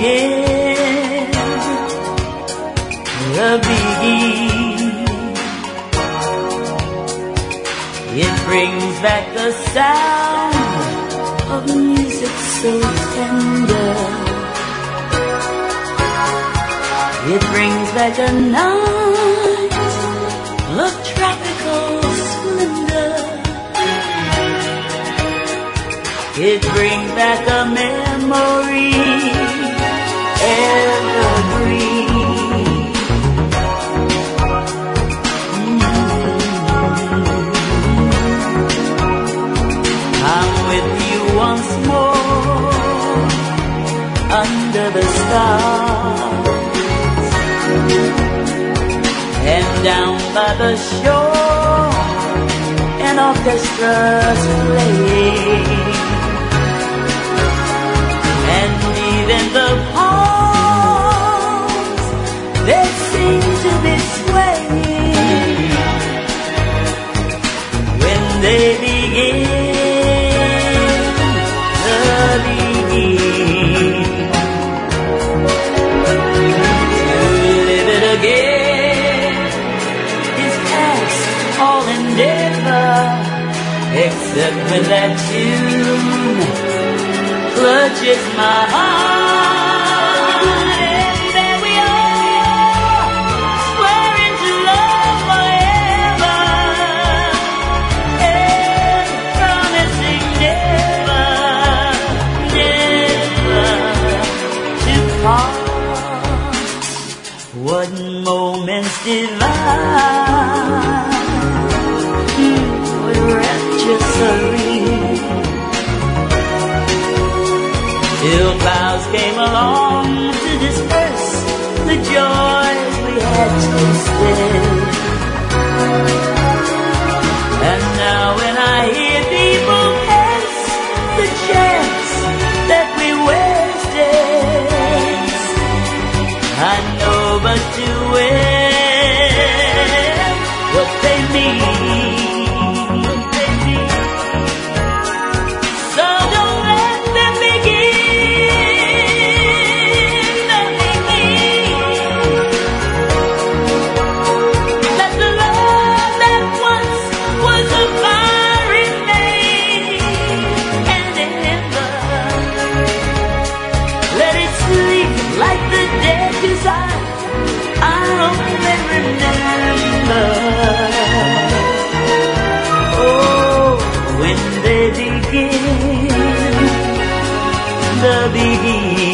begin, the beginning. It brings back the sound of music so tender. It brings back a night of tropical splendor. It brings back a memory evergreen. I'm with you once more under the stars, and down by the shore an orchestra's playing, and even the palms, they seem to be swaying when they begin the beginning. To live it again is past all endeavor, except when that tune clutches my heart, and there we are, swearing to love forever, and promising never, never to part. What moments divine, what rapture serene, till clouds came along to disperse the joys we had tasted. And now when I hear people pass the chance that we wasted, I know but too well what they mean. When they begin the beginning.